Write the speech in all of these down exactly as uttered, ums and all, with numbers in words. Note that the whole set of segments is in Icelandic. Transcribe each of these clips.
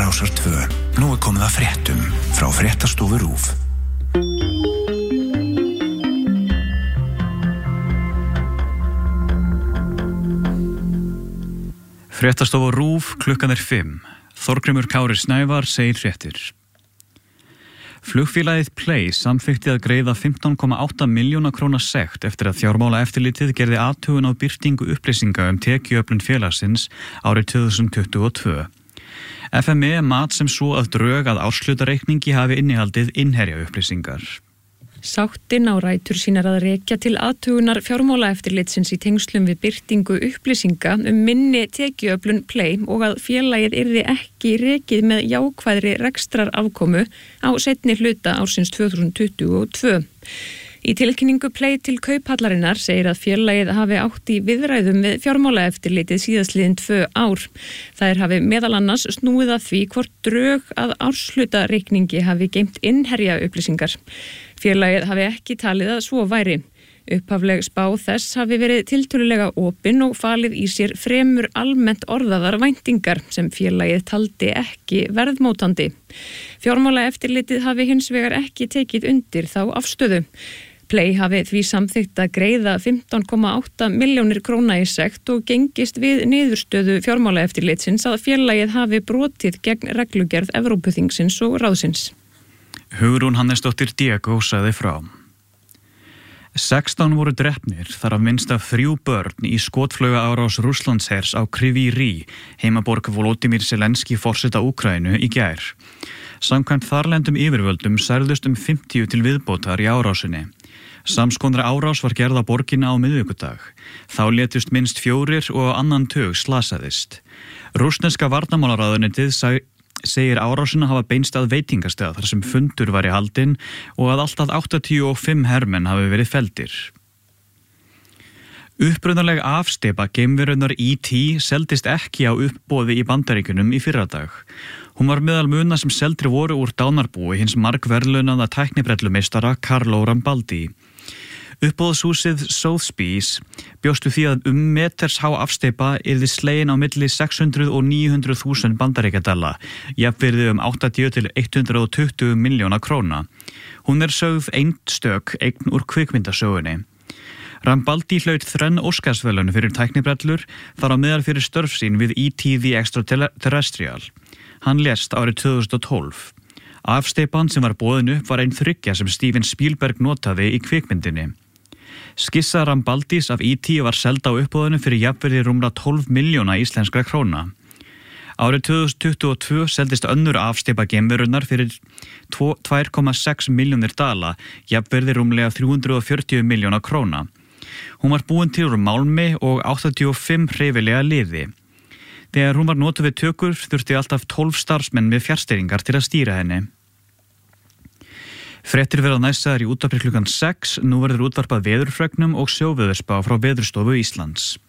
Rásar tvö. Nú er komið að fréttum frá Fréttastofu RÚV. Fréttastofu RÚV, klukkan er fimm. Þorgrímur Kári Snævar segir fréttir. Flugfélagið Play samþykkti að greiða fimmtán komma átta milljóna króna sekt eftir að fjármálaeftirlitið gerði athugun á birtingu upplýsinga um tekjuöflun félagsins árið tvö þúsund tuttugu og tvö. F M E mat sem svo að drög að árshlutareikningi hafi innihaldið innherja upplýsingar. Sáttin á rætur sínar að rekja til athugunar fjármálaeftirlitsins í tengslum við birtingu upplýsinga um minni tekjuöflun Play og að félagið yrði ekki rekið með jákvæðri rekstrarafkomu á seinni hluta ársins tvö þúsund tuttugu og tvö. Í tilkynningu Play til Kauphallarinnar segir að félagið hafi átt í viðræðum við fjármálaeftirlitið síðastliðin tvö ár. Þær hafi meðal annars snúið að því hvort drög að árshlutareikningi hafi geymt innherja upplýsingar. Félagið hafi ekki talið að svo væri. Upphafleg spá þess hafi verið tiltölulega opin og falið í sér fremur almennt orðaðar væntingar sem félagið taldi ekki verðmótandi. Fjármálaeftirlitið hafi hins vegar ekki tekið undir þá afstöðu. Play hafi því samþykkt að greiða fimmtán komma átta milljónir króna í sekt og gengist við niðurstöðu fjármálaeftirlitsins að félagið hafi brotið gegn reglugerð Evrópuþingsins og ráðsins. Hugrún Hannesdóttir Diego sagði frá. sextán voru drepnir, þar af minnst af þrjú börn í skotflauga árás Rússlandshers á Kryvyi Rih, heimaborg Volodymyr Zelenský forseta Úkraínu í gær. Samkvæmt þarlendum yfirvöldum særðust um fimmtíu til viðbótar í árásinni. Samskondra árás var gerð á borgina á miðvikudag. Þá létust minnst fjórir og á annan tug slasaðist. Rússneska varnarmálaráðuneytið sagði segir árásina hafa beinst að veitingastað þar sem fundur var í haldinn og að allt að áttatíu og fimm hermenn hafi verið felldir. Upprunaleg afsteypa geimverunar E T seldist ekki á uppboði í Bandaríkjunum í fyrradag. Hún var meðal muna sem seldir voru úr dánarbúi hins margverðlaunaða tæknibrellumeistara Carlo Rambaldi. Uppboðshúsið Sotheby's bjóstu því að um meters há afsteypa yrði slegin á milli sex hundruð og níu hundruð þúsund bandaríkjadala, jafnvirði um áttatíu til hundrað og tuttugu milljóna króna. Hún er sögð einstök eign úr kvikmyndasögunni. Rambaldi hlaut þrenn Óskarsverðlaun fyrir tæknibrellur, þar á meðal fyrir störf sín við E T the Extraterrestrial. Hann lést árið tvö þúsund og tólf. Afsteypan sem var boðin upp var ein þriggja sem Steven Spielberg notaði í kvikmyndinni. Skissa Rambaldis af E T var seld á uppboðinu fyrir jafnvirði rúmra tólf milljóna íslenskra króna. Árið tvö þúsund tuttugu og tvö seldist önnur afsteypa geimverunnar fyrir tvö komma sex milljónir dala, jafnvirði rúmlega þrjú hundruð og fjörutíu milljóna króna. Hún var búin til úr málmi og áttatíu og fimm hreyfilega liði. Þegar hún var notuð við tökur þurfti alltaf tólf starfsmenn með fjarstýringar til að stýra henni. Fréttir verða næstaðar í útvarpi klukkan sex, nú verður útvarpað veðurfregnum og sjóveðurspá frá Veðurstofu Íslands.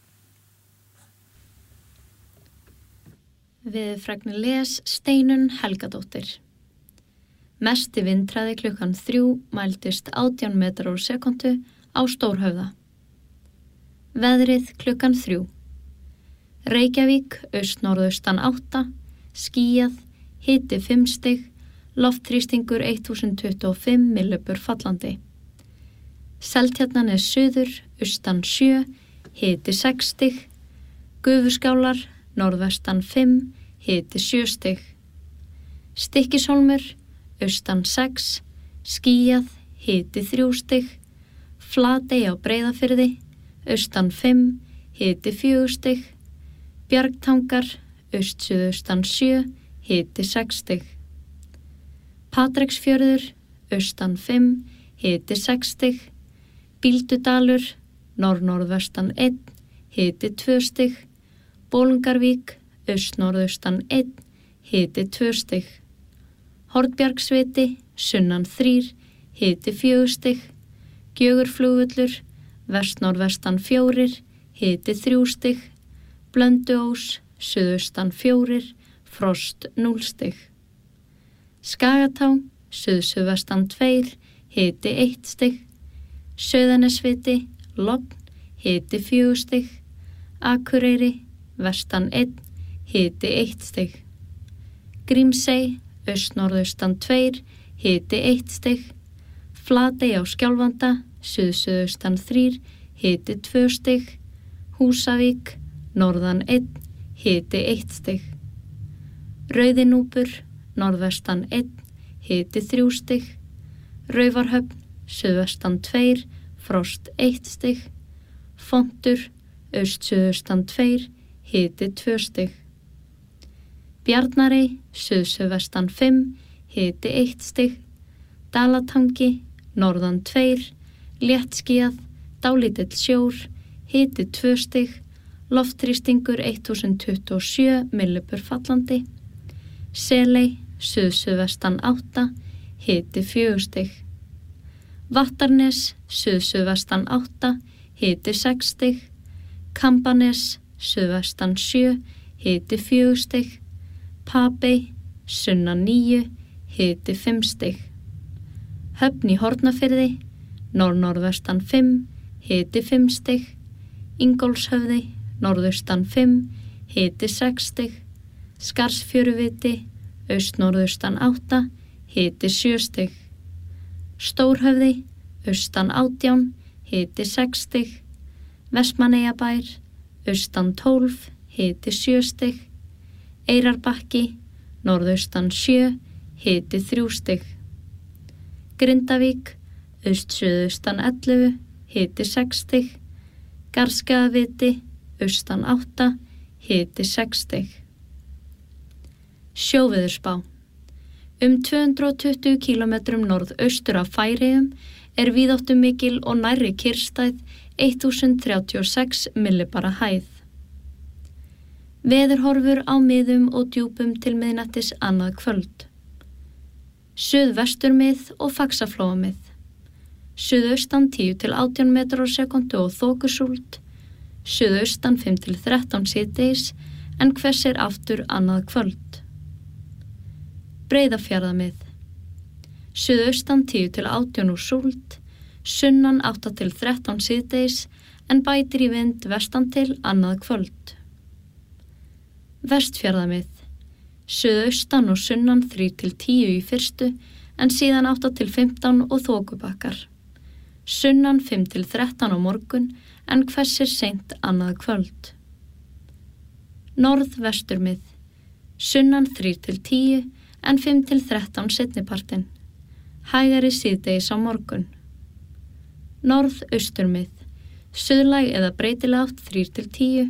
Veðurfregn les Steinunn Helgadóttir. Mesti vindhraði klukkan þrjú mældist átján metrar á sekúndu á Stórhöfða. Veðrið klukkan þrjú. Reykjavík, austnorðaustan átta, skýjað, hiti fimm stig, loftþrýstingur þúsund tuttugu og fimm millibur fallandi. Seltjarnarnes suður, austan sjö, hiti sex stig, Gufuskálar, norðvestan fimm, hiti sjö stig. Stykkishólmur, austan sex, skýjað, hiti þrjú stig, Flatey á Breiðafirði, austan fimm, hiti fjögur stig, Bjargtangar, austsuðaustan sjö, hiti sex stig. Patreksfjörður, austan fimm, hiti sex stig. Bíldudalur, norð-norðvestan einn, hiti tvö stig. Bolungarvík, austnorðaustan einn, hiti tvö stig. Hornbjargsviti, sunnan þrír, hiti fjögur stig. Gjögurflugvöllur, vestnorðvestan fjórir, hiti þrjú stig. Blönduós, suðaustan fjórir, frost núll stig. Skagatá, suðsuðvestan tveir, hiti eitt stig. Sauðanesviti, logn, hiti fjögur stig. Akureyri, vestan einn, hiti eitt stig. Grímsey, austnorðaustan tveir, hiti eitt stig. Flatey á Skjálfanda, suð-suðaustan þrír, hiti tvö stig. Húsavík, norðan einn, hiti eitt stig. Rauðinúpur, norðvestan einn, hiti þrjú stig. Raufarhöfn, suðvestan tveir, frost eitt stig. Fontur, aust-suðaustan tveir, hiti tvö stig. Bjarnarey, suð-suðvestan fimm, hiti eitt stig. Dalatangi, norðan tveir, léttskýjað, dálítill sjór, hiti tvö stig. Loftþrýstingur þúsund tuttugu og sjö millibur fallandi. Seley, suð-suðvestan átta, hiti fjögur stig. Vattarnes, suð-suðvestan átta, hiti sex stig. Kambanes, suðvestan sjö, hiti fjögur stig. Papey, sunnan níu, hiti fimm stig. Höfn í Hornafirði, norð-norðvestan fimm, hiti fimm stig. Ingólfshöfði, norðaustan fimm, hiti sex stig. Skarðsfjöruviti, aust-norðaustan átta, hiti sjö stig. Stórhöfði, austan átján, hiti sex stig. Vestmannaeyjabær, austan tólf, hiti sjö stig. Eyrarbakki, norðaustan sjö, hiti þrjú stig. Grindavík, aust-suðaustan ellefu, hiti sex stig. Garðskagaviti, austan átta, hiti sex stig. Sjóveðurspá. Um tvö hundruð tuttugu kílómetrum norðaustur af Færeyjum er víðáttumikil og nærri kyrrstæð þúsund þrjátíu og sex millibara hæð. Veðurhorfur á miðum og djúpum til miðnættis annað kvöld. Suðvesturmið og Faxaflóamið. Suðaustan tíu til átján metrar á sekúndu og þokusúld. Suðaustan fimm til þrettán síðdegis en hvessir aftur annað kvöld. Breiðafjarðamið. Suðaustan tíu til átján úr súld. Sunnan átta til þrettán síðdegis en bætir í vind vestan til annað kvöld. Vestfjarðamið. Suðaustan og sunnan þrír til tíu í fyrstu en síðan átta til fimmtán og þokubakkar. Sunnan fimm til þrettán á morgun en hvessir seint annað kvöld. Norðvesturmið. Sunnan þrír til tíu en fimm til þrettán seinnipartinn. Hægari síðdegis á morgun. Norðausturmið. Suðlæg eða breytileg átt þrír til tíu.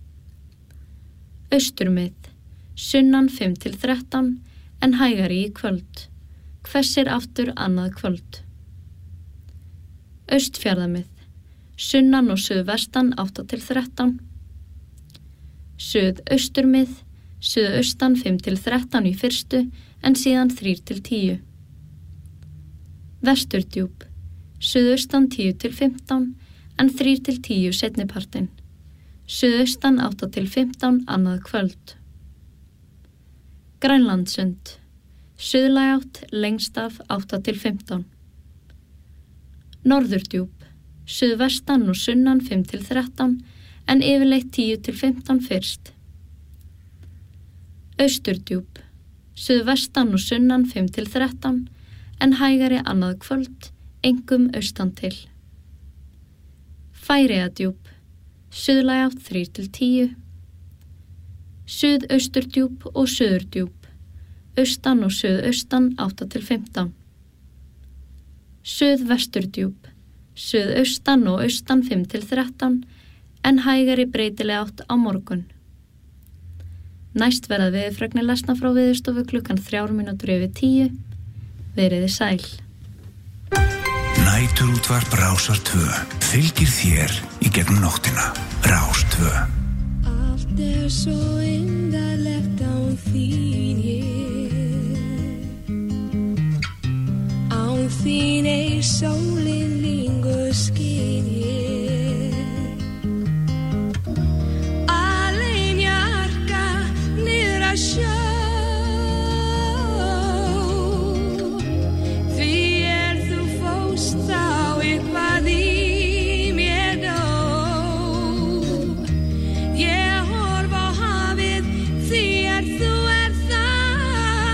Austurmið. Sunnan fimm til þrettán en hægari í kvöld. Hvessir aftur annað kvöld. Austfjarðamið. Sunnan og suðvestan átta til þrettán. Suðausturmið. Suðaustan fimm til þrettán í fyrstu en síðan þrír til tíu. Vesturdjúp. Suðaustan tíu til fimmtán en þrír til tíu seinnipartinn. Suðaustan átta til fimmtán annað kvöld. Grænlandssund. Suðlæg átt lengst af átta til fimmtán. Norðurdjúp. Suðvestan og sunnan fimm til þrettán en yfirleitt tíu til fimmtán fyrst. Austurdjúp. Suðvestan og sunnan fimm til þrettán en hægari annað kvöld, einkum austan til. Færeyjadjúp. Suðlæg átt þrír til tíu. Suðausturdjúp og suðurdjúp. Austan og suðaustan átta til fimmtán. Suðvesturdjúp. Suðaustan og austan fimm til þrettán en hægari breytileg átt á morgun. Næst verða veðurfregnir lesna frá Veðurstofu klukkan þrjár mínútur yfir tíu. Veriði sæl. Næturútvarp Rásar tvö fylgir þér í gegnum nóttina. Rás tvö. Allt er svo yndarlegt án þín ég. Án þín ei sólin lengur skín ég. Alein jarka niður að sjó. Ég horf á hafið því er þú er það.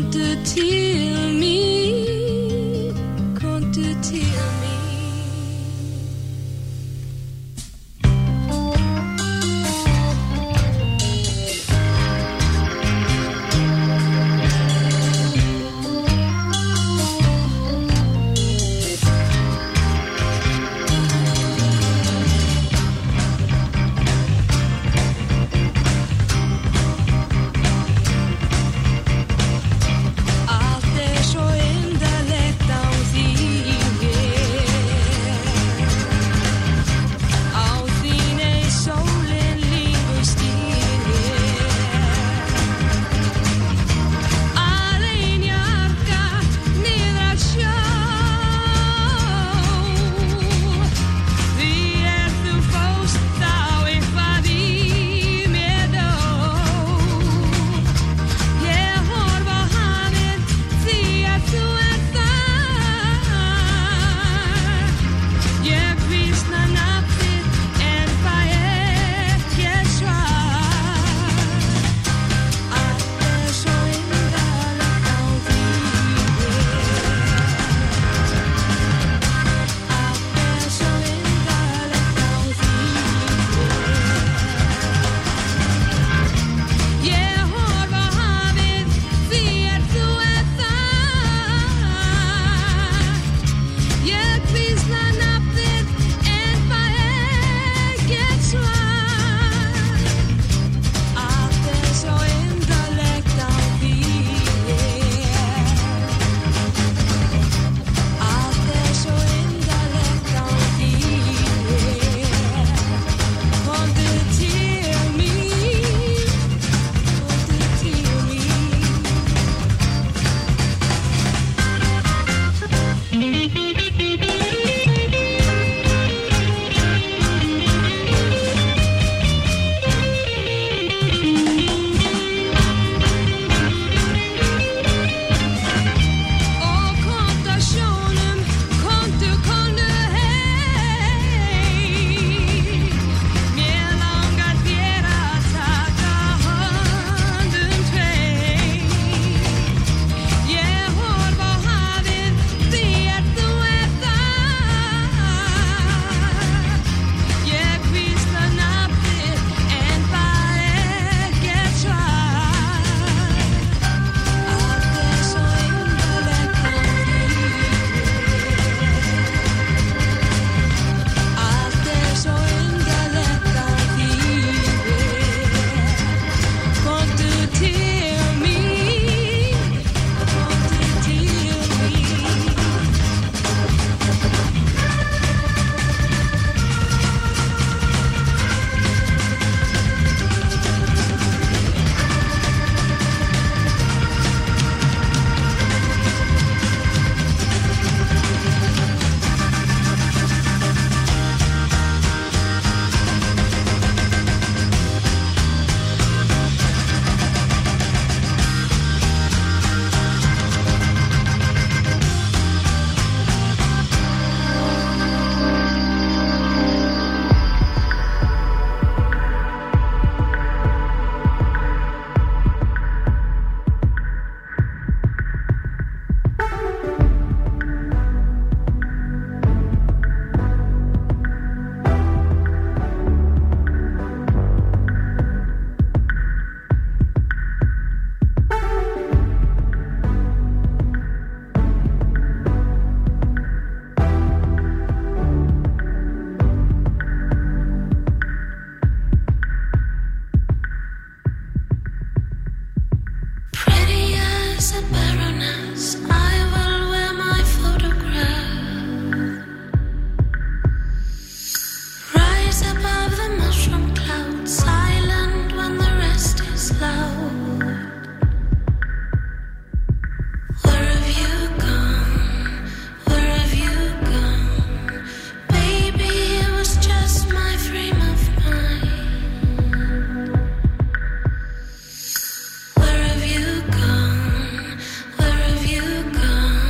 Komdu til mín, komdu til Gone.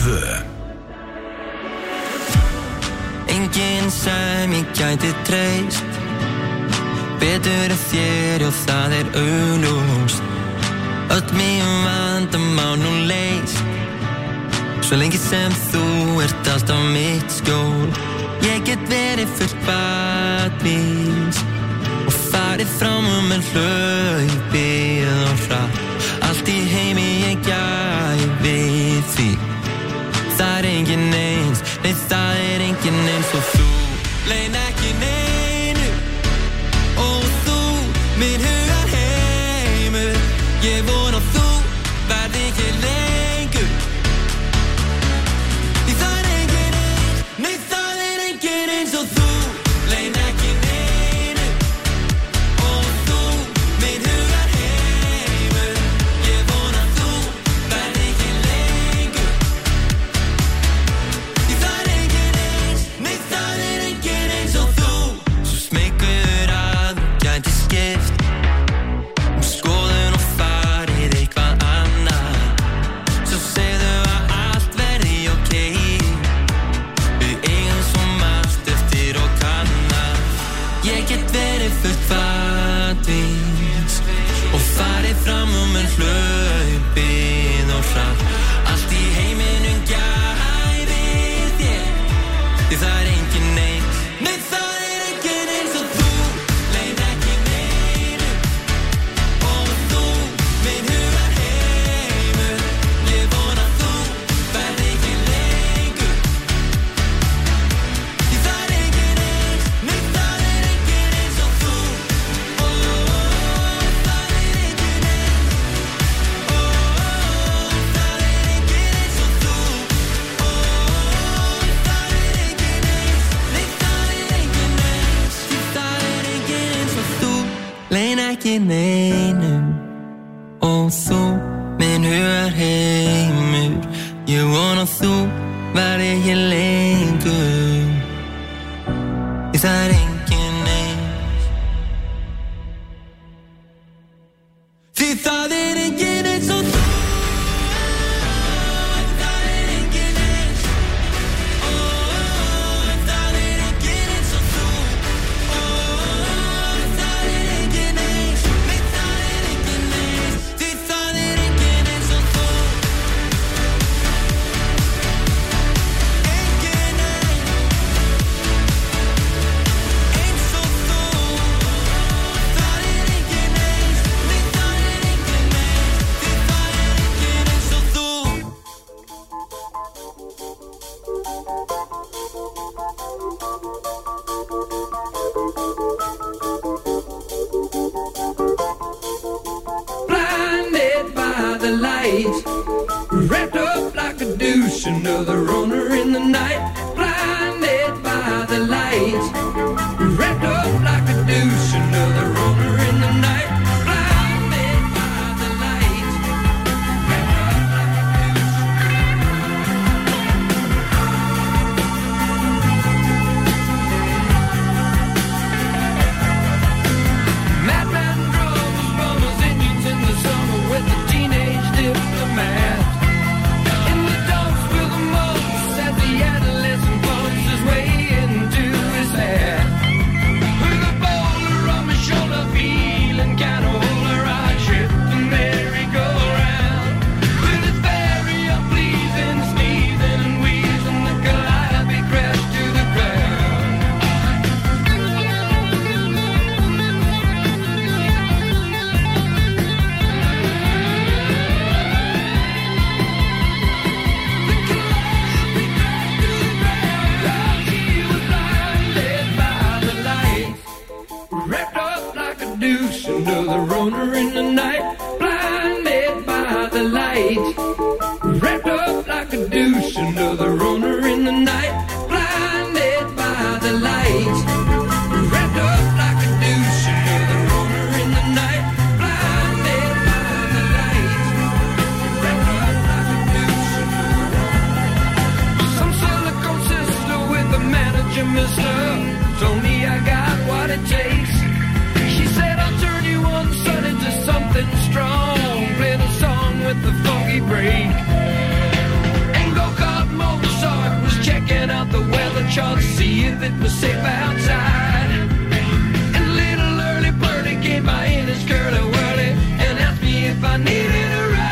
tvö. Enginn sem ég gæti treyst betur en þér og það er augljóst. Öll mín vandamál nú leyst svo lengi sem þú ert alltaf mitt skjól. Ég get verið fullt badvís og farið fram um en hlaupið og hratt. Allt í heimi ég gæfi því. Það er enginn eins, nei það er enginn eins og þú. Leyn ekki neinu og þú, minn hugar heimur. Ég vona að þú verði ekki lengur. Því það er enginn eins, nei það er enginn eins og þú. Leyn ekki neinu og þú, minn hugar heimur. Ég vona að þú verði ekki lengur. Því það er enginn eins, nei það er enginn eins og þú. Svo smeykur að þú gæti skipt um skoðun og farið eitthvað annað. Svo segðu að allt verði ókei. Við eigum svo margt eftir og kanna. Ég get verið fullt badvís og farið fram um en hlaupið og hratt. Allt í heiminum gæfir þér. Því það er enginn eins, nei það er enginn eins og þú. Leyn ekki neinu og þú, minn hugar heimur. Ég vona að þú verði ekki lengur. Því það er enginn eins, nei það er enginn eins og þú. Ó, það er enginn eins. Ó, það er enginn eins og þú. Ó, það er enginn eins, nei það er enginn eins. Því það er enginn eins og þú. Leyn ekki neinu og þú, minn hugar heimur. Ég vona að þú verði ekki lengur. Því það er enginn eins. Því það er enginn eins og þú. Það er enginn eins. Ó, það er enginn eins og þú. Ó, það er enginn eins. Nei, það er enginn eins. Því það er enginn eins og þú. Enginn eins. Eins og þú. Það er enginn eins. Nei, það er enginn eins. Því það er enginn eins og þú. Blinded by the light, wrapped up like a douche, another runner in the night. Blinded by the light, wrapped up like a douche, another runner in the night. Blinded by the light, wrapped up like a douche. Madman drums, bummers, engines in the summer with the teenage diplomat. In the dumps with the mumps as the adolescent bumps his way into his hat. With a boulder on my shoulder, feeling kind of older, I trip the merry-go-round. With his very unpleasing sneezing and wheezing, the Calliope crashed to the ground. He was blinded by the light, wrapped up like a douche, another runner in the night. Blinded by the light, wrapped up like a douche, another runner in the night. Blinded by the light, wrapped up like a douche, another runner in the night. Blinded by the light, wrapped up like a douche, another runner. Some silicone sister with a manager, mister, told me I got what it takes. She said I'll turn you on, son, into some Crenshaw to see if it was safe outside. And little early birdie came by in his curly whirly and asked me if I needed a ride.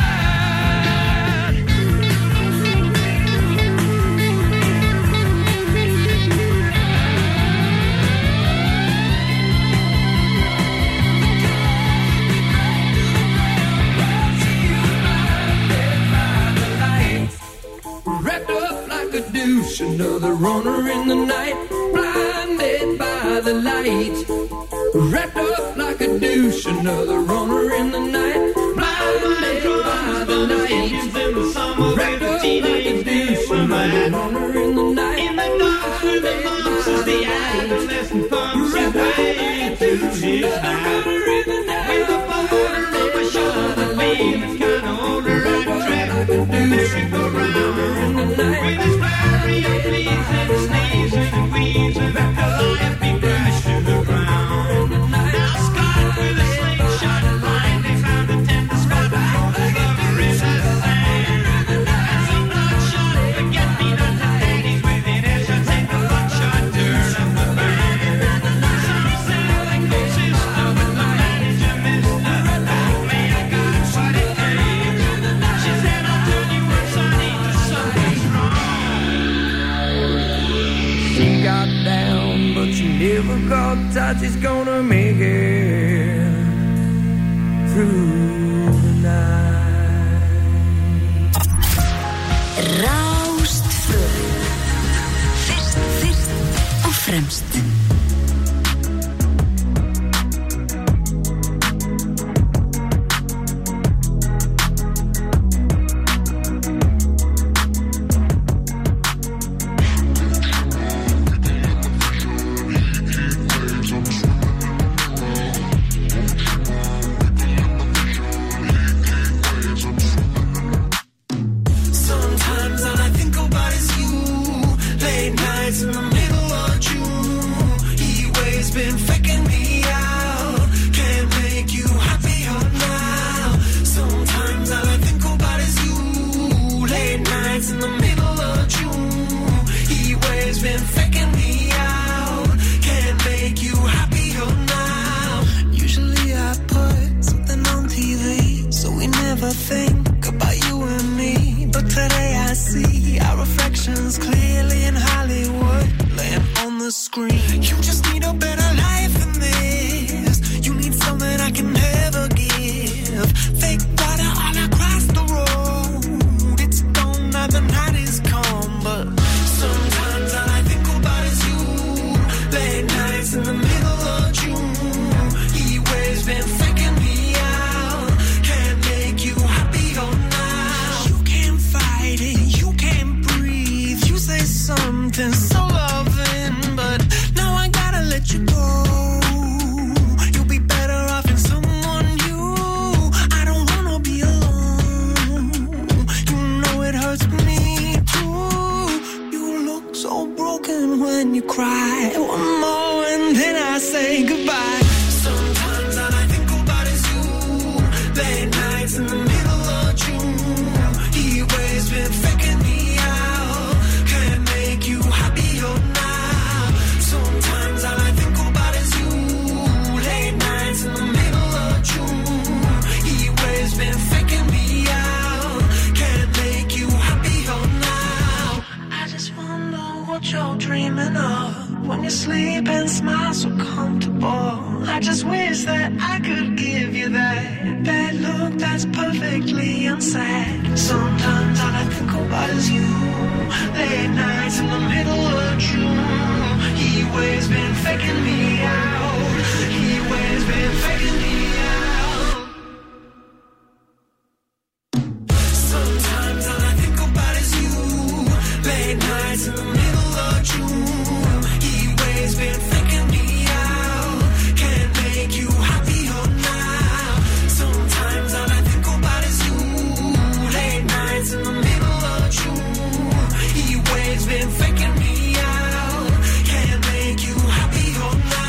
Another runner in the night, blinded by the light. Wrapped up like a douche, another runner in the night, blinded by the light. Wrapped up like a douche, another runner in the night. In the dark with the monks as the adolescent thumbs his way to his night. With a boulder on my shoulder, feeling kinda older and trapped, merry-go-round with his flurry of fleas and sneezes and wheezes, the life be crashed to the ground. Now scarred with a slingshot line, they found a tender spot all over his sand. And some bloodshot forget-me-not ladies within earshot take the buckshot turn of the band. Some say they go sister, but the manager mister. Oh, may I got what it takes. She said, I'll tell you once I need to something's wrong. She got down, but she never got touch. She's gonna make it through the night. Rástfö. Fyrst, fyrst og fremst. Sometimes all I think about is you. Late nights in the middle of June. Heat waves been faking me out. Can't make you happier now. Sometimes all I think about is you. Late nights in the middle of June. Heat waves been faking me out. Can't make you happier now. Usually I put something on T V, so we never think about you and me. But today I see our reflections clearly in Hollywood, laying on the screen. You just need a better life than this. You need something I can never give. Fake water all across the road. It's gone now, the night is come. But sometimes all I think about is you. Late nights in the middle of June. Heat waves been faking me out. Can't make you happier now. You can't fight it, you can't breathe. You say something so loving, but now I gotta let you go. You'll be better off in someone new. I don't wanna be alone. You know it hurts me too. You look so broken when you cry. One more and then I say goodbye. Sometimes all I think about is you. Late nights in the middle of June. Heat waves been faking me out. Can't make you happier now. Sometimes all I think about is you. Late nights in the middle of June. Heat waves been faking me out. Can't make you happier now. I just wonder what you're dreaming of when you sleep and smile so comfortable. I just wish that I could give you that that look that's perfectly unsaid. Sometimes all I think about is you. Late nights in the middle of June. Heat waves been faking me out. Heat waves been faking me out. Sometimes all I think about is you. Late nights in the middle of June. Heat waves been faking me out. Can't make you happier now. Sometimes all I think about is you. Late nights in the middle of June. Heat waves been faking me out. Can't make you happier now.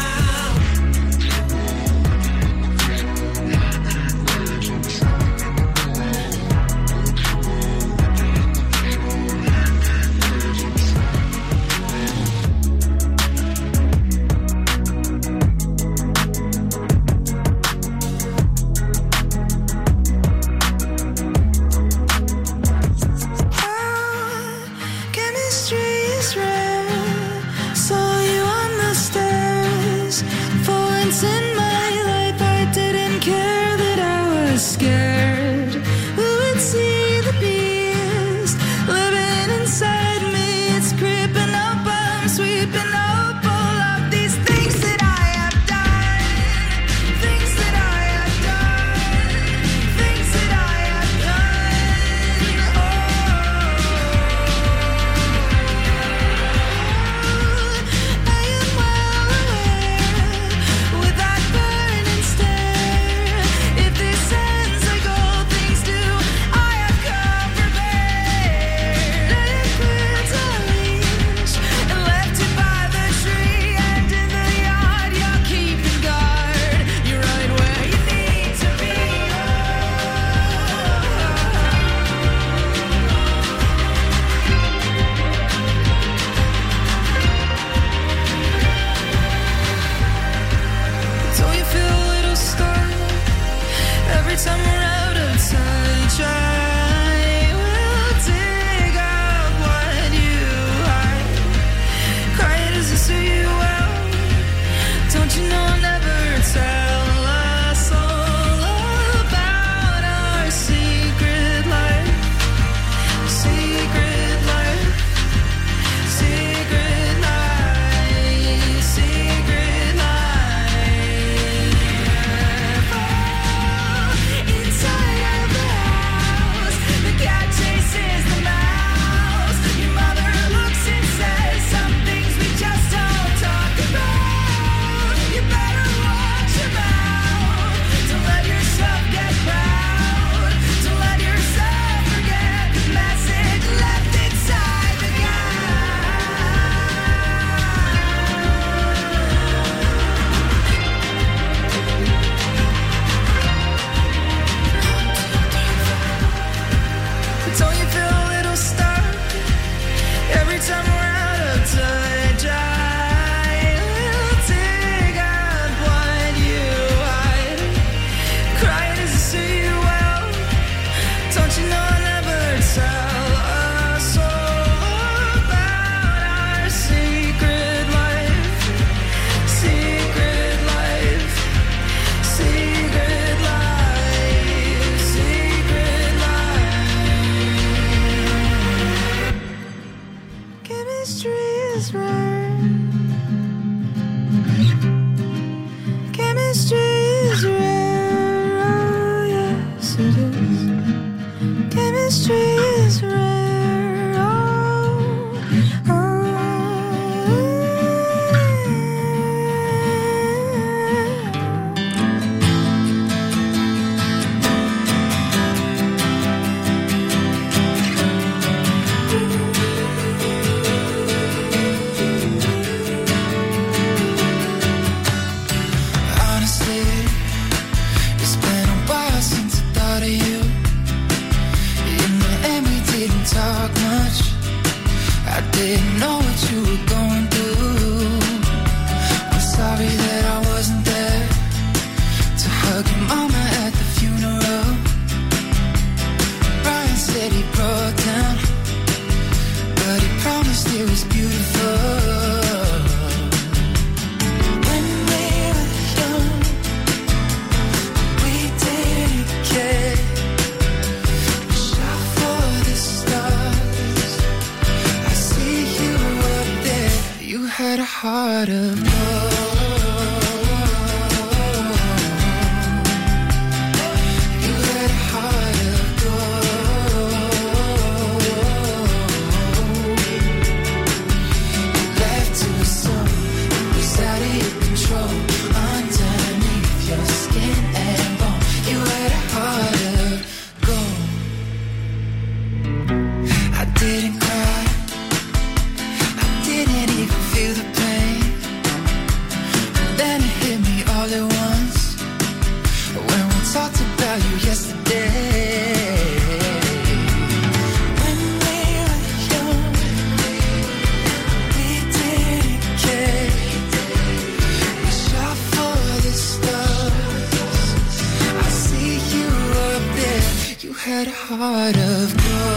had a heart of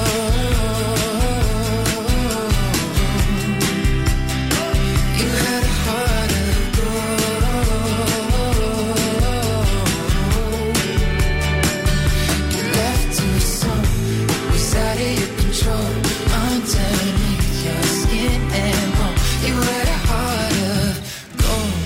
gold. You had a heart of gold. You left to some was out of your control. Underneath your skin and bone, you had a heart of gold.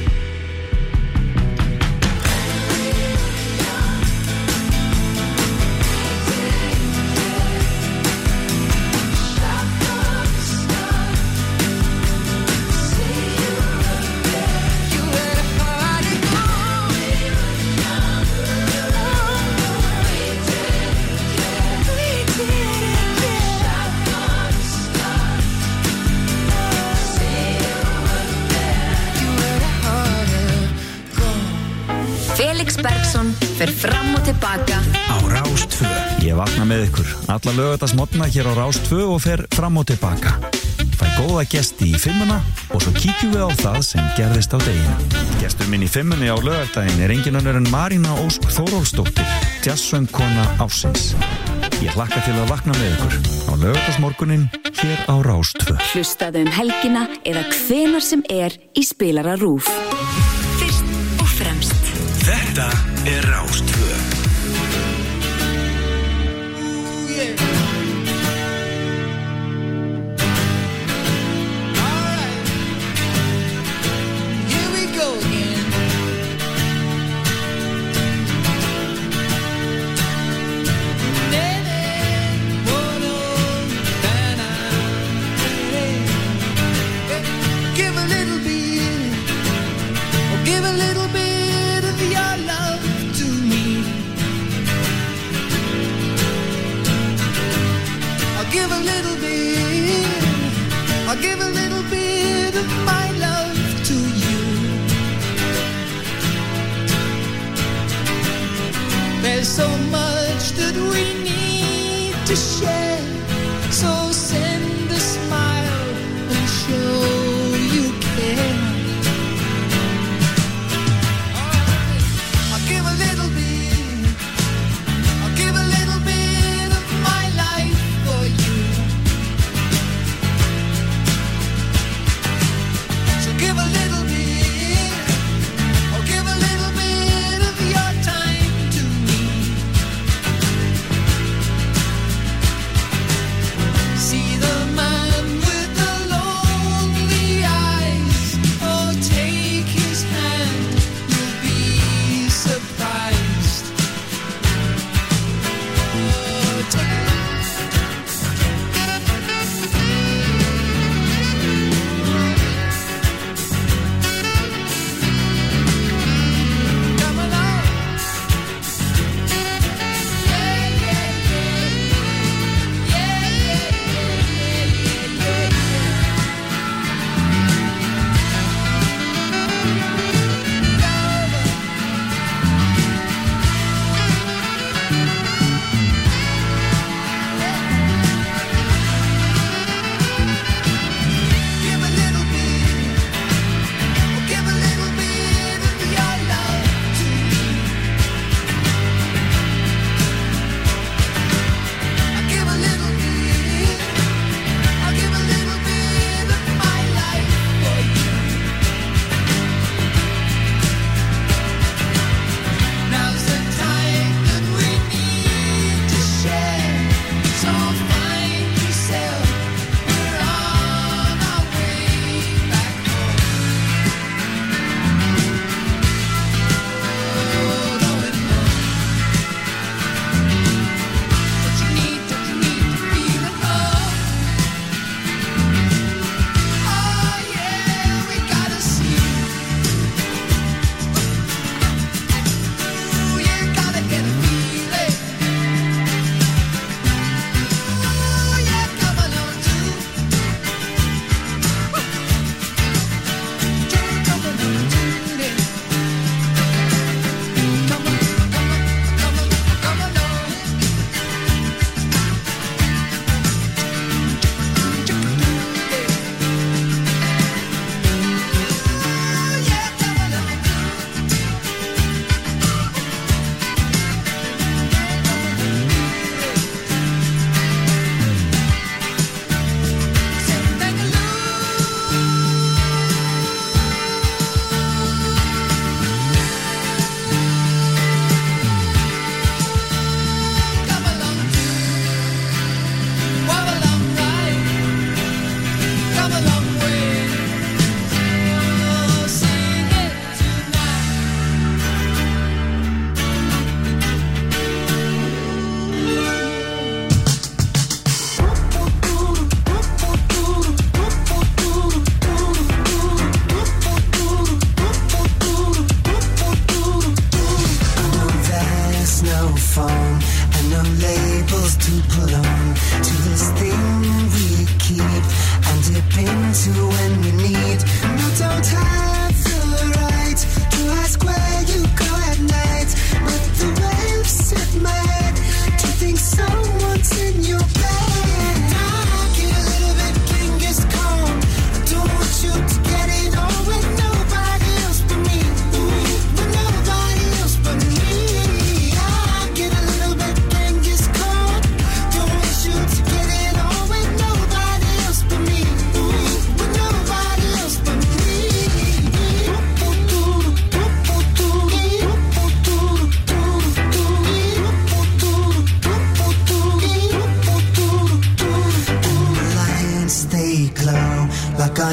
Felix Bergsson fer fram og tilbaka á Rás tvö. Ég vakna með ykkur alla laugardagsmorgna hér á Rás tvö og fer fram og tilbaka. Fæ góða gesti í fimmuna og svo kíkjum við á það sem gerðist á deginu. Gestur minn í fimmunni á laugardaginn er engin önnur en Marína Ósk Þórólfsdóttir, jazzsöngkona ársins. Ég hlakka til að vakna með ykkur á laugardagsmorgunin hér á Rás tvö. Hlustaðu um helgina eða hvenar sem er í spilara RÚV. Fyrst og fremst. Þetta er Rás tvö. So much that we need to share. So send a smile and show you care. I'll give a little bit, I'll give a little bit of my life for you. So give a little bit, I'll give a little bit of your time to me.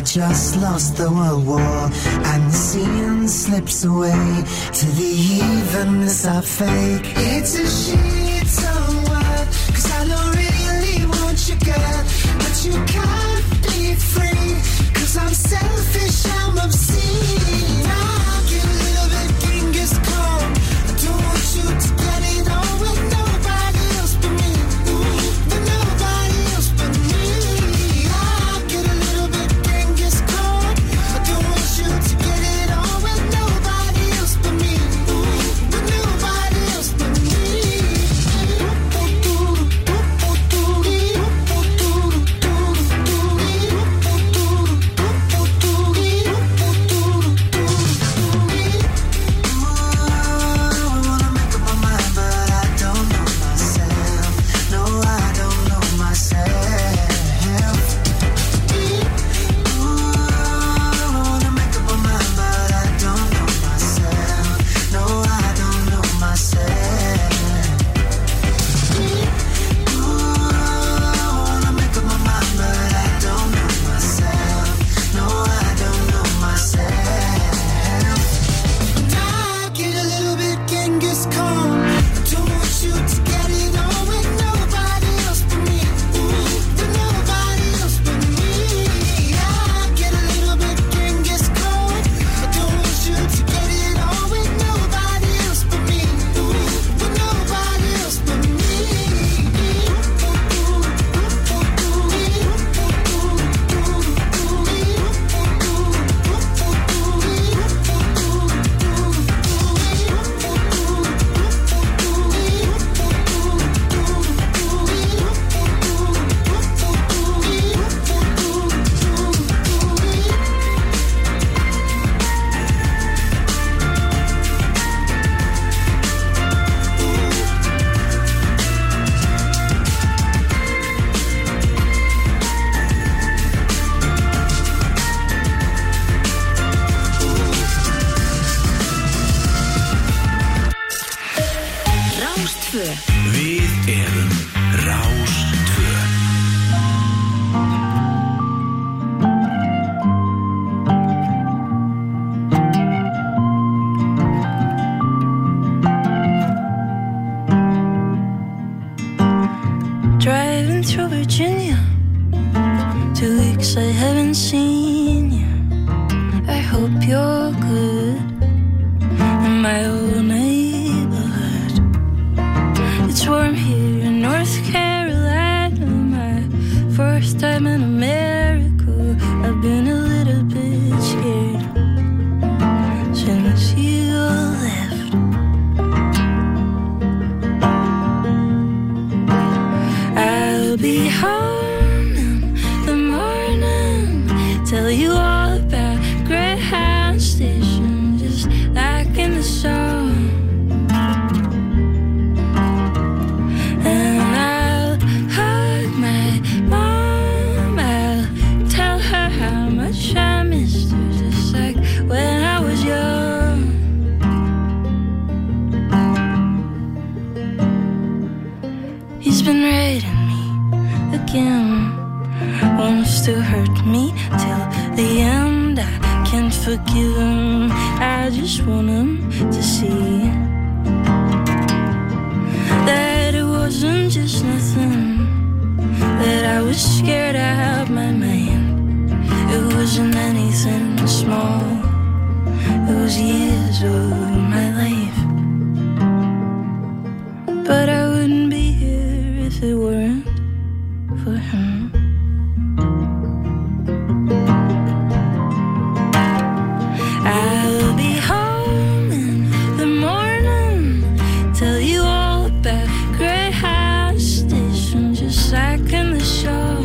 just lost the world war, and the scene slips away to the evenness I fake. It's a shit so word, cause I don't really want you, girl, but you can't be free, cause I'm selfish, I'm obscene. I get a little bit Genghis Khan, I don't want you to get it on with nobody else but me, but nobody else but me. I get a little bit Genghis Khan, I don't want you to get it on with nobody else but me, but nobody else but me. Við erum Rás tvö. Driving through Virginia, two weeks I haven't seen you. I hope you're good in my old neighborhood. It's warm here in North Carolina, my first time in America. I've been a little bit scared since you left. I'll be home in the morning, tell you all about Greyhound Station, just like in the song. And I'll hug my mom, I'll tell her how much I missed her, just like when I was young. He's been writing me again, wants to hurt me till the end. I can't forgive him, I just want him to see that it wasn't just nothing, that I was scared out of my mind. It wasn't anything small, it was years of my life. But I wouldn't be here if it weren't for him. I'll be home in the morning, tell you all about Greyhound Station, just like in the show.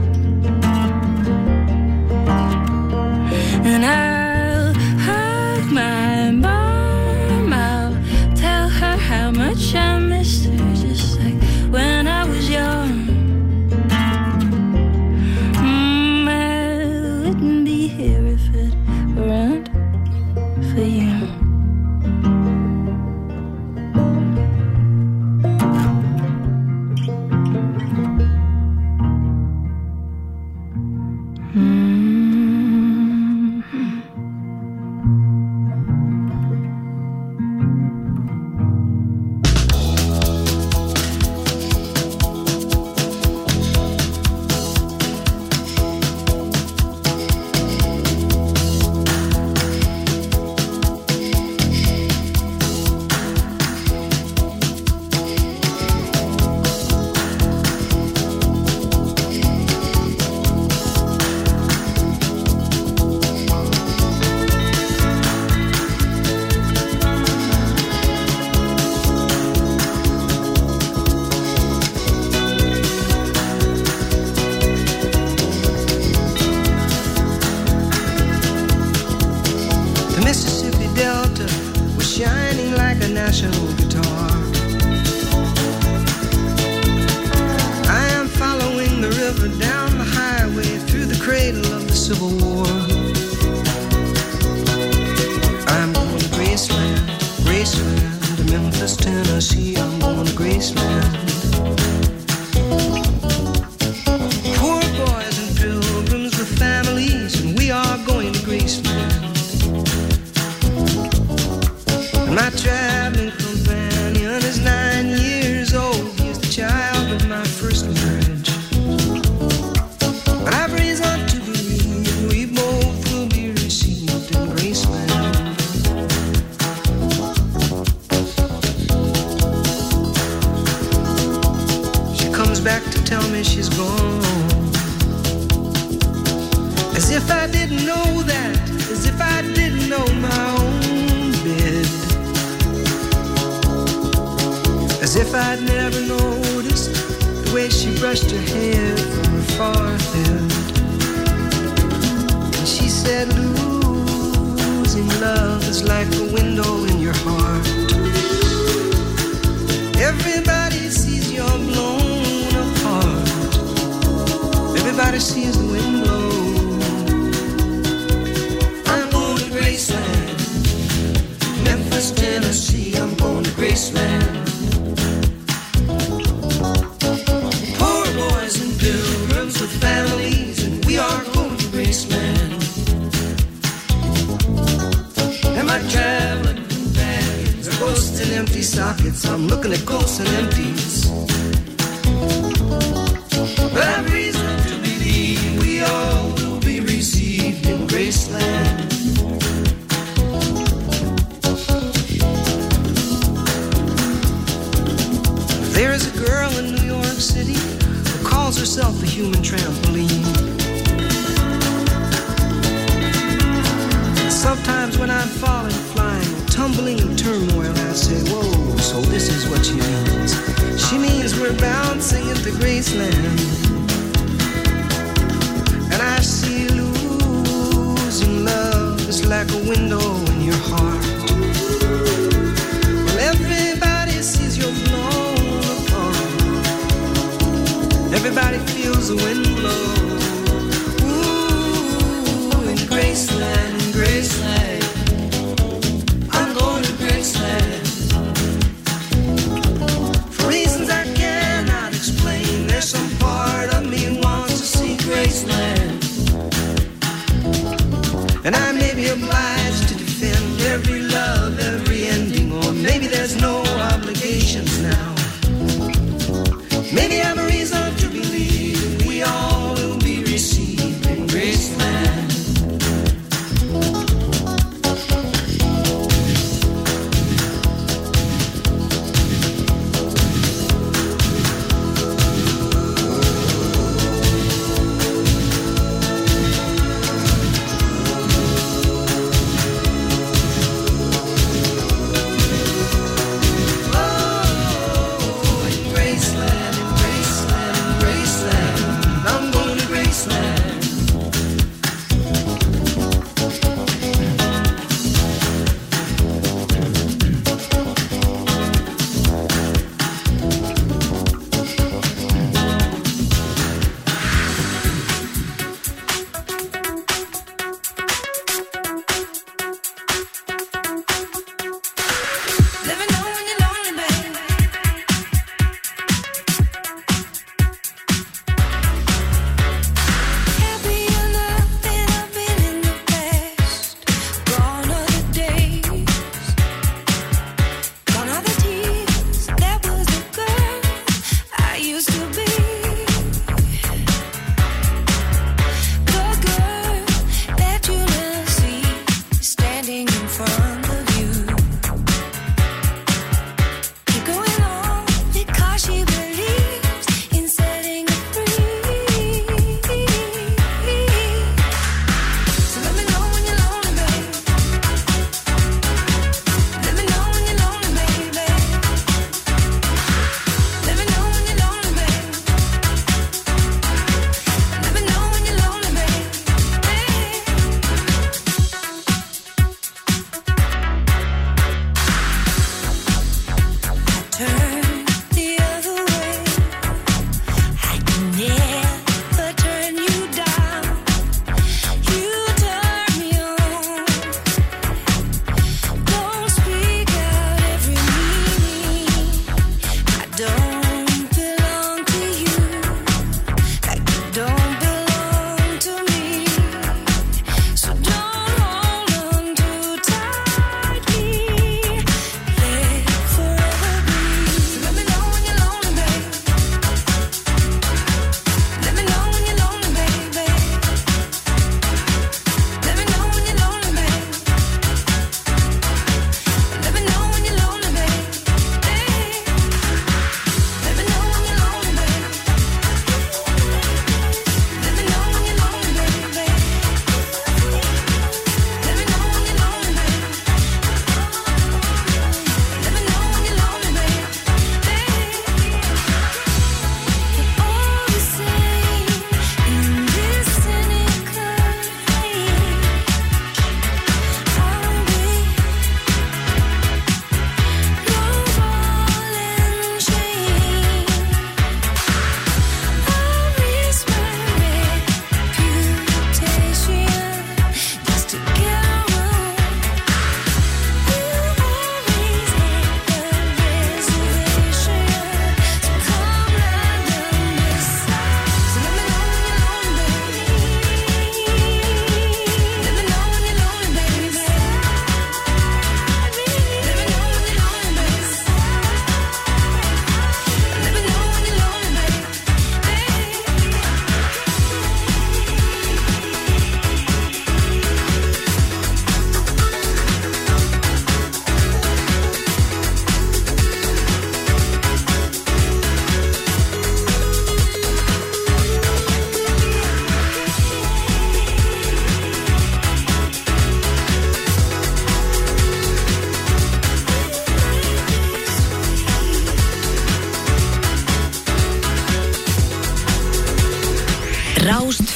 And I'll hug my mom, I'll tell her how much I missed her, just like when I was young. Mm, I wouldn't be here if it weren't for you. Mm. The Mississippi Delta was shining like a national guitar. I am following the river down the highway through the cradle of the Civil War. I'm going to Graceland, Graceland, to Memphis, Tennessee. I'm going to Graceland. Poor boys and pilgrims with families, and we are going to Graceland. And my traveling companion is nine years old. He is the child of my first marriage. But I've reason to believe we both will be received in Graceland. She comes back to tell me she's gone, as if I didn't know that, as if I didn't know my own bed, as if I'd never noticed the way she brushed her hair from her forehead. And she said, losing love is like a window in your heart. Everybody sees you're blown apart. Everybody sees the wind blow. I'm going to Graceland, Memphis, Tennessee. I'm going to Graceland. Poor boys and pilgrims with families, and we are going to Graceland. And my traveling companions are ghosts and empty sockets. I'm looking at ghosts and empties. But I've reason to believe we all will be received in Graceland. There is a girl in New York City who calls herself a human trampoline. Sometimes when I'm falling, flying, tumbling in turmoil, I say, whoa, so this is what she means. She means we're bouncing into Graceland. And I see losing love is like a window in your heart. Well, everybody sees you're blown apart. Everybody feels the wind blow. Ooh, in Graceland, in Graceland. I'm going to Graceland. For reasons I cannot explain, there's some part of me wants to see Graceland. And I may be obliged to defend every love, every ending, or maybe there's no obligations now. Maybe I have a reason to believe we all will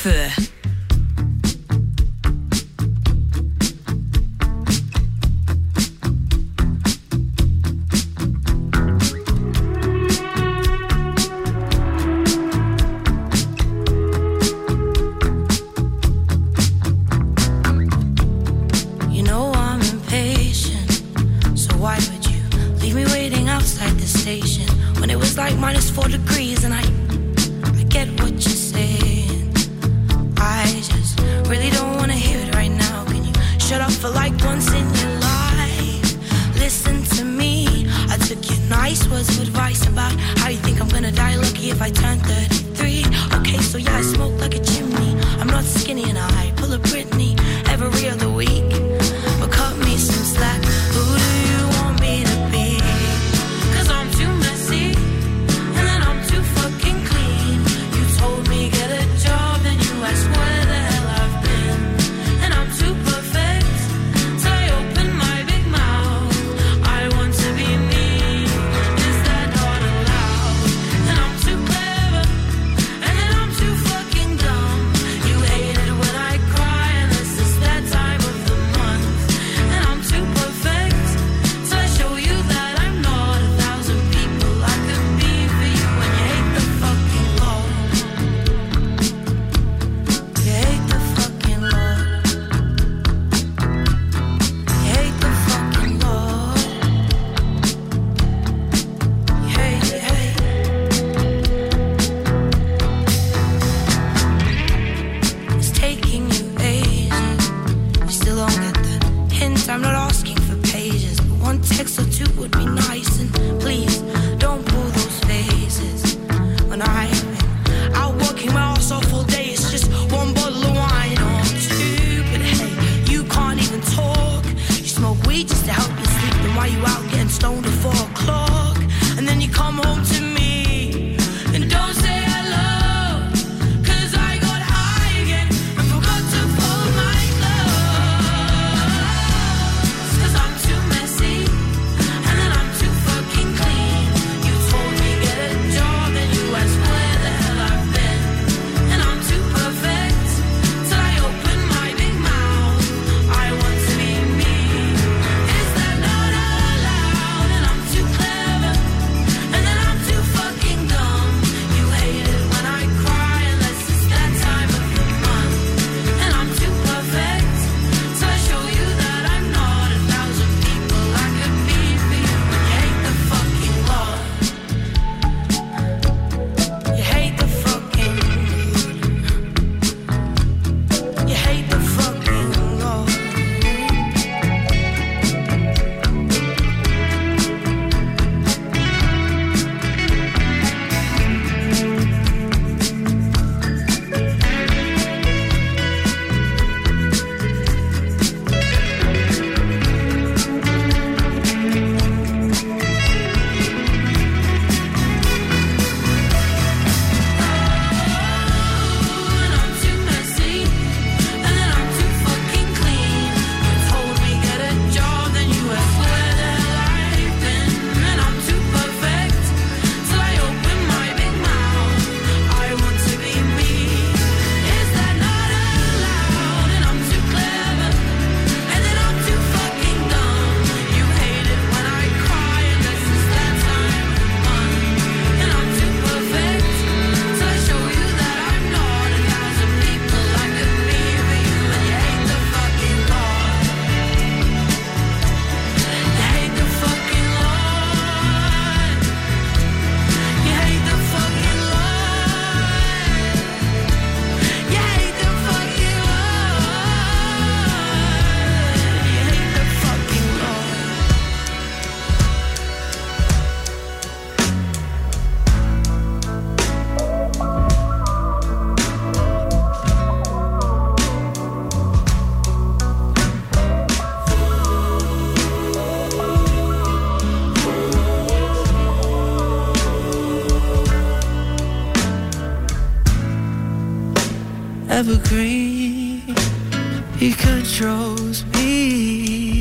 tvö. Minus four degrees and I, I get what you're saying. I just really don't want to hear it right now. Can you shut up for like once in your life? Listen to me. I took your nice words of advice about how you think I'm gonna die lucky if I turn thirty-three. Okay, so yeah, I smoke like a chimney. I'm not skinny and I pull a Britney every other week. But cut me some slack. Who do you want me to be? 'Cause I'm too messy. evergreen, he controls me.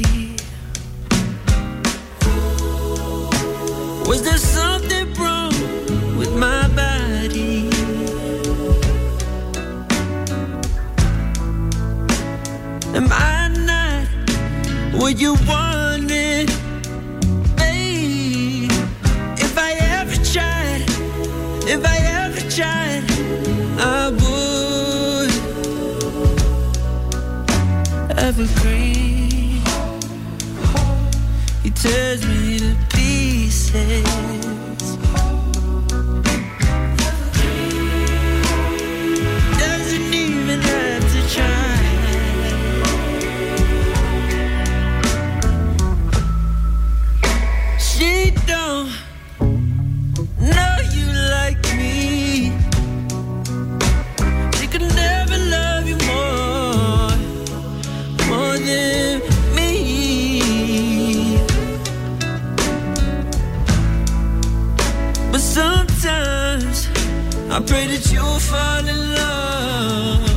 Was there something wrong with my body? If I ever tried, I would. Evergreen, he tears me to pieces. Doesn't even have to try. She don't know you like me. She could never love you more, more than me. But sometimes I pray that you'll fall in love.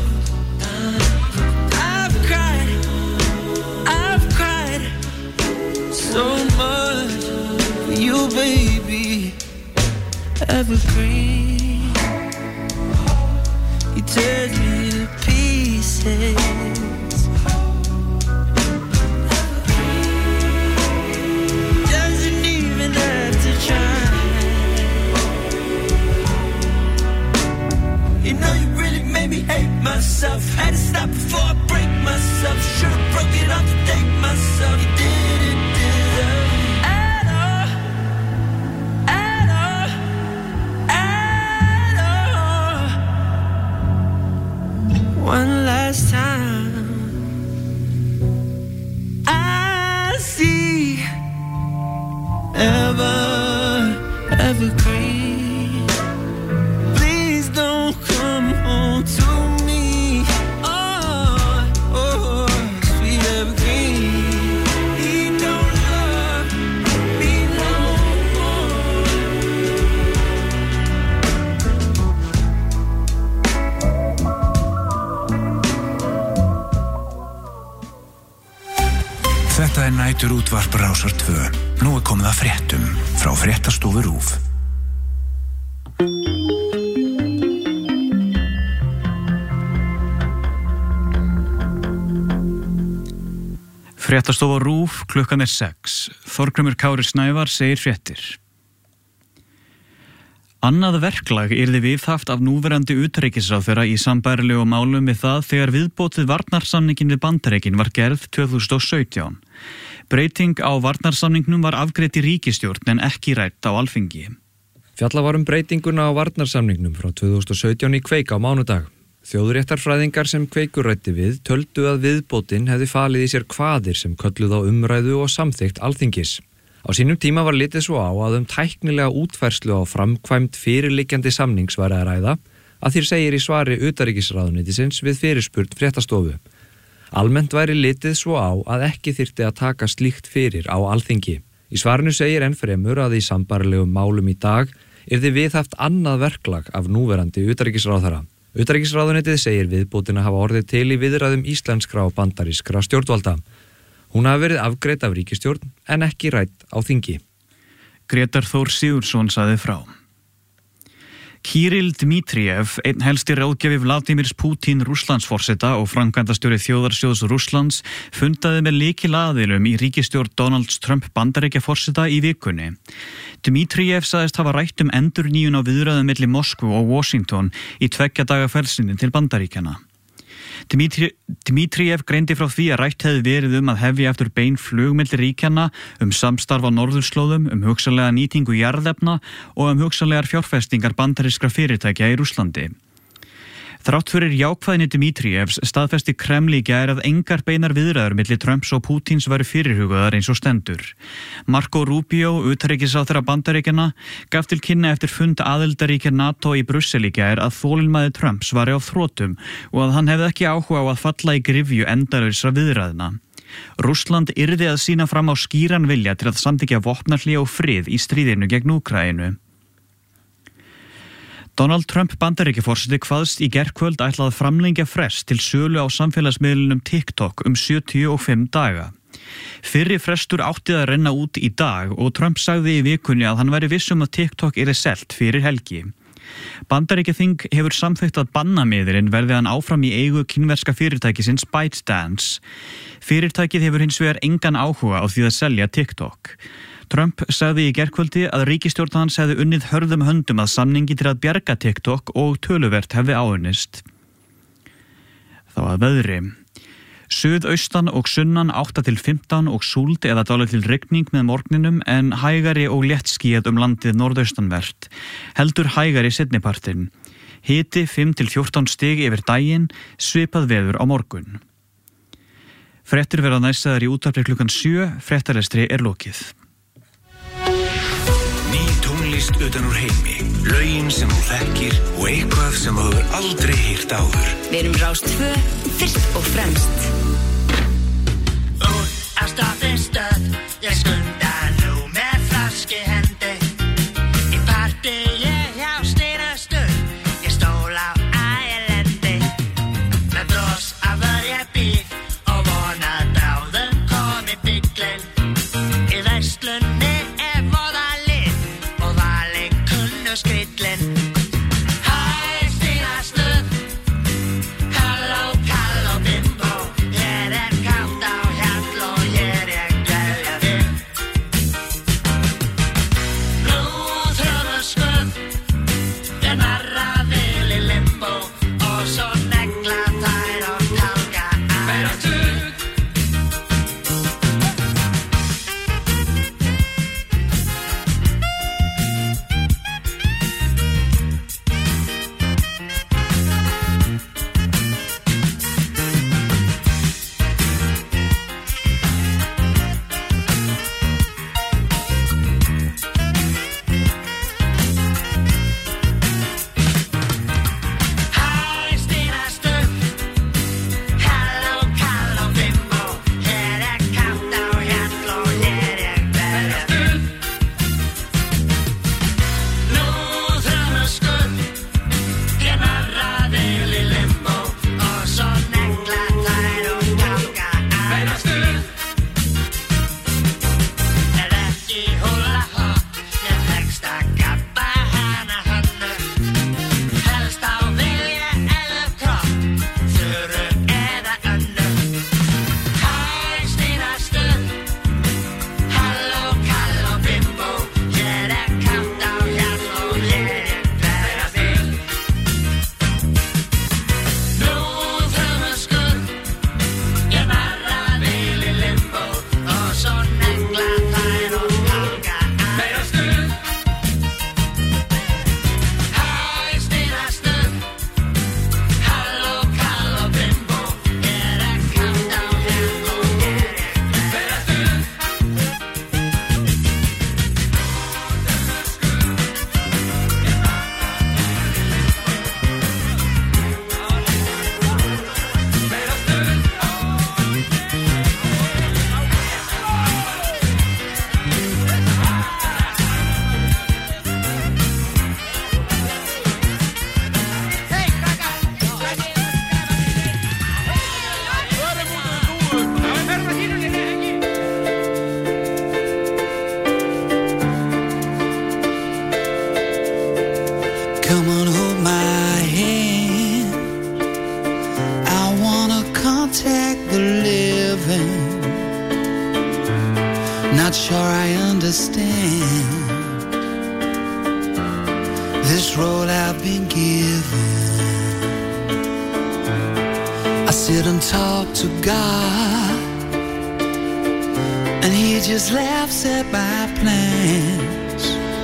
I've cried, I've cried so much for you, baby. Evergreen, he tears me to pieces. Doesn't even have to try. You know you really made me hate myself. Had to stop before I break myself. Should've broke it off to thank myself. You didn't deserve it at all, at all, at all. One last time I see ever, evergreen. Please don't come home to me. Oh, oh, sweet evergreen. He don't love me no more. Þetta er nætur útvarp Rásar tvö. Nú er komið að fréttum frá Fréttastofu RÚV. Fréttastofa RÚV, klukkan er sex. Þorgrímur Kári Snævar segir fréttir. Annað verklag yrði viðhaft af núverandi utanríkisráðherra í sambærilegu málum við það þegar viðbótið varnarsamningin við Bandaríkin var gerð tvö þúsund og sautján. Breyting á varnarsamningnum var afgreidd í ríkisstjórn en ekki rædd á Alþingi. Fjalla var um breytinguna á varnarsamningnum frá tvö þúsund og sautján í Kveik á mánudag. Þjóðréttarfræðingar sem Kveikur ræddi við töldu að viðbótin hefði falið í sér kvaðir sem kölluð á umræðu og samþykkt Alþingis. Á sínum tíma var litið svo á að um tæknilega útfærslu á framkvæmd fyrirliggjandi samnings væri að ræða, að því segir í svari utanríkisráðuneytisins við fyrirspurn Fréttastofu. Almennt væri litið svo á að ekki þyrfti að taka slíkt fyrir á Alþingi. Í svarinu segir enn fremur að í sambærilegum málum í dag yrði viðhaft annað verklag af núverandi utanríkisráðherra. Utanríkisráðuneytið segir viðbótina hafa orðið til í viðræðum íslenskra og bandarískra stjórnvalda. Hún hafi verið afgreidd af ríkisstjórn en ekki rædd á þingi. Grétar Þór Sigurðsson sagði frá. Kirill Dmitrijev, einn helsti ráðgjafi Vladimirs Putin Rússlandsforseta og framkvæmdastjóri Þjóðarsjóðs Rússlands, fundaði með lykilaðilum í ríkisstjórn Donalds Trump Bandaríkjaforseta í vikunni. Dmitrijev sagðist hafa rætt um endurnýjun á viðræðum milli Moskvu og Washington í tveggja daga ferðsinni til Bandaríkjanna. Dmitri, Dmitrijev greindi frá því að rætt hefði verið um að hefja eftir bein flug milli ríkjanna, um samstarf á norðurslóðum, um hugsanlega nýtingu jarðefna og um hugsanlegar fjárfestingar bandarískra fyrirtækja í Rússlandi. Þrátt fyrir jákvæðni Dmitrijevs staðfesti Kreml í gær að engar beinar viðræður milli Trumps og Pútins væru fyrirhugaðar eins og stendur. Marco Rubio, utanríkisráðherra Bandaríkjanna, gaf til kynna eftir fund aðildarríkja NATO í Brussel í gær að þolinmæði Trumps væri á þrotum og að hann hefði ekki áhuga á að falla í gryfju endalausra viðræðna. Rússland yrði að sýna fram á skýran vilja til að samþykkja vopnahlé og frið í stríðinu gegn Úkraínu. Donald Trump Bandaríkjaforseti kvaðst í gærkvöld ætlað að framlengja frest til sölu á samfélagsmiðlunum TikTok um sjötíu og fimm daga. Fyrri frestur átti að renna út í dag og Trump sagði í vikunni að hann væri viss um að TikTok yrði selt fyrir helgi. Bandaríkjaþing hefur samþykkt að banna miðilinn verði hann áfram í eigu kínverska fyrirtækisins ByteDance. Fyrirtækið hefur hins vegar engan áhuga á því að selja TikTok. Trump sagði í gærkvöldi að ríkisstjórn hans hefði unnið hörðum höndum að samningi til að bjarga TikTok og töluvert hefði áunnist. Þá að veðri. Suðaustan og sunnan átta til fimmtán og súld eða dálítil rigning með morgninum en hægari og léttskýjað um landið norðaustanvert. Heldur hægari seinnipartinn. Hiti fimm til fjórtán stig yfir daginn, svipað veður á morgun. Fréttir verða næstaðar í útvarpi klukkan sjö, fréttarestri er lokið. Ný tónlist utan úr heimi, lögin sem þú þekkir og eitthvað sem þú hefur aldrei heyrt áður. Við erum Rás tvö, fyrst og fremst. Út af stafistöð, ég skunda nú með flaski hendi. Í parti ég hjá styrastöð, ég stól á ælendi. Með bros af öll ég býð og vona bráðum komi bíllinn. Í verslunni er voðalinn og valinn kunnu skrýllinn. Hæ, styrastöð, halló, kalló, bimbo. Hér er kátt á hjall og hér er gleðja þinn. Nú þrjóðasköð, ég narra vil í limbo og svo negla þær og tálka að. Meira stuð. Hæ, styrastöð, halló, kalló, bimbo. Hér er kátt á hjall og hér er gleðja þinn. Nú þrjóðasköð, ég narra vil í limbo og svo negla þær og tálka að. Meira stuð. Er ekki húlla hopp, ég tekst að gabba hana hönnu. Helst á vilja eða kropp, þurru eða önnu. Hæ, styrastöð, halló, kalló, bimbo. Hér er kátt á hjall og hér er gleðja þinn. Nú þrjóðasköð, ég narra vil í limbo og svo negla þær og tálka að. Meira stuð. Hæ, styrastöð, halló, kalló, bimbo. Hér er kátt á hjall og hér er gleðja þinn. Come on, hold my hand. I wanna contact the living. Not sure I understand this role I've been given. I sit and talk to God, and He just laughs at my plans.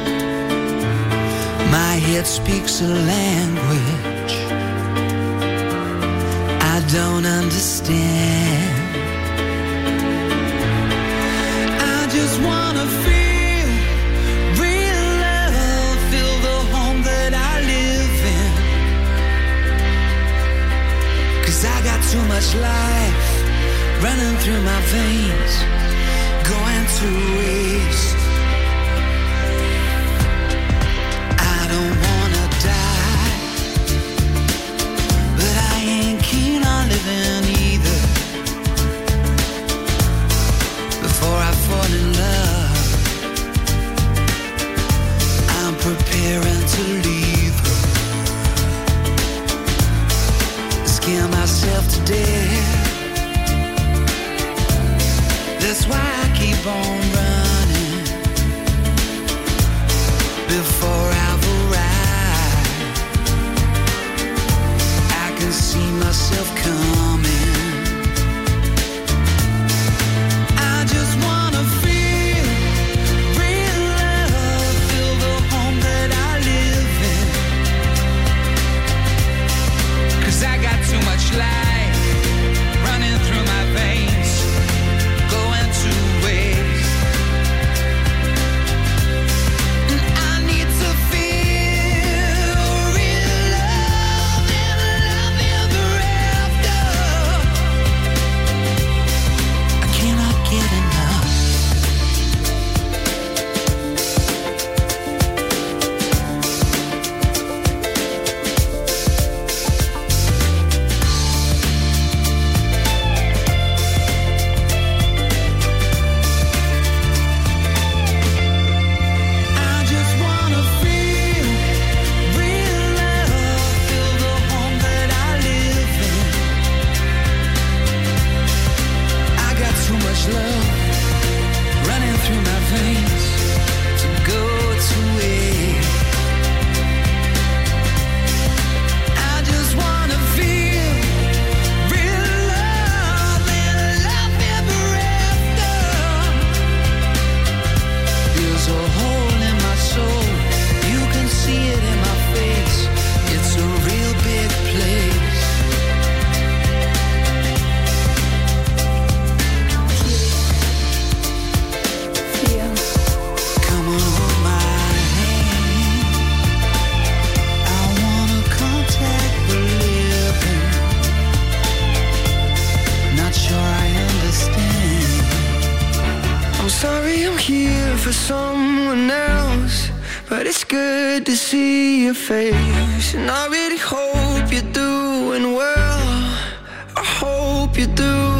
My head speaks a language I don't understand. I just wanna feel real love, feel the home that I live in. 'Cause I got too much life running through my veins, going to waste. I don't wanna die, but I ain't keen on living either. Before I fall in love, I'm preparing to leave her. Scare myself to death. That's why I keep on running. sorry I'm here for someone else, but it's good to see your face. And I really hope you're doing well. I hope you do.